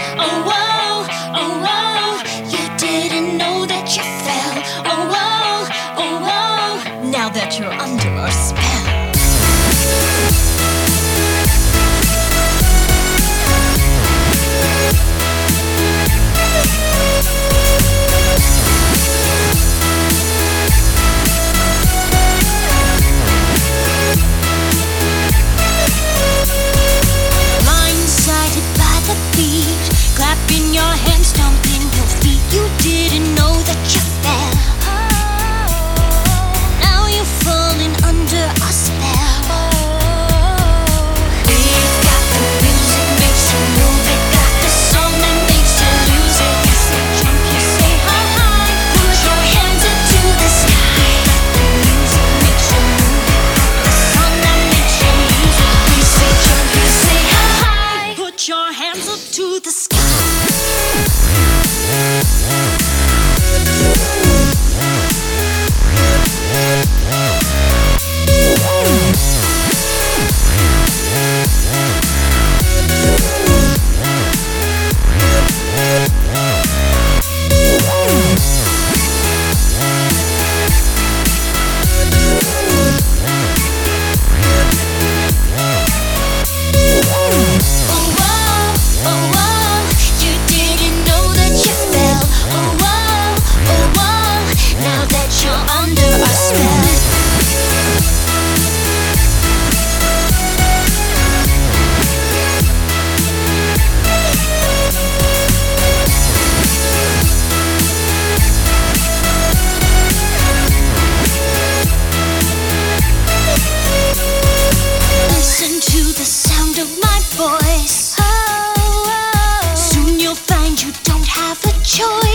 Oh whoa, oh whoa, you didn't know that you fell. Oh whoa, oh whoa, now that you're under our spell. Clapping your hands, stomping your feet. You didn't know that you fell. Now you're falling under a spell. We've got the music, makes you move it. Got the song that makes you lose it. You say jump, you say high. Put your hands up to the sky. The music makes you move it. The song that makes you lose it. You say jump, you say high. Put your hands up to the sky. Voice. Soon you'll find you don't have a choice.